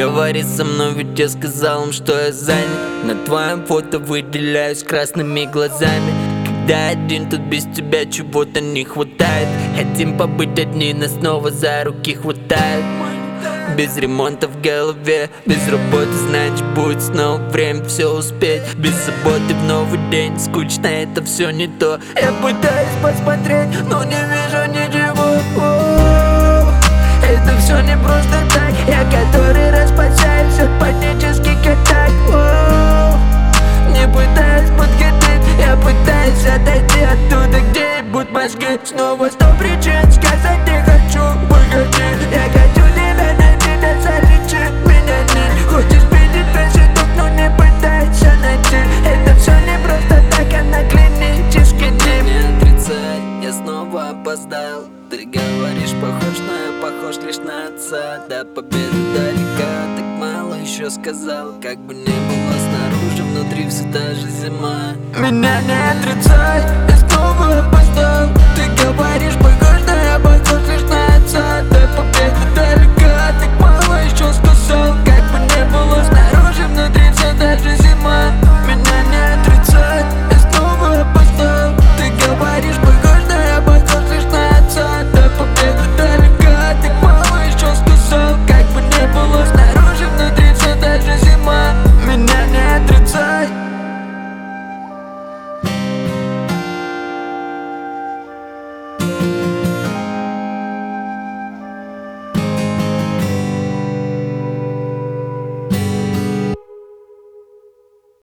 говори со мной, ведь я сказал им, что я занят. На твоем фото выделяюсь красными глазами. Когда один, тут без тебя чего-то не хватает. Хотим побыть одни, нас снова за руки хватает. Без ремонта в голове, без работы, значит будет снова время все успеть. Без заботы в новый день, скучно, это все не то. Я пытаюсь посмотреть, но не вижу ничего. Это все не просто так. Я который раз спасаю все панически как так. Не пытаюсь подгадать, я пытаюсь отойти оттуда, где ебут мозги. Снова 100 причин сказать не хочу, выходи. Я хочу тебя найти, да залечи меня не. Хочешь видеть весь итог, но не пытайся найти. Это все не просто так, а на клинический дым. Не отрицай, я снова опоздал. Ты говоришь, похож, но я похож лишь на отца. До победы далека, так мало еще сказал. Как бы не было снаружи, внутри все та же зима. Меня не отрицай, я снова опоздал. Ты говоришь, похож,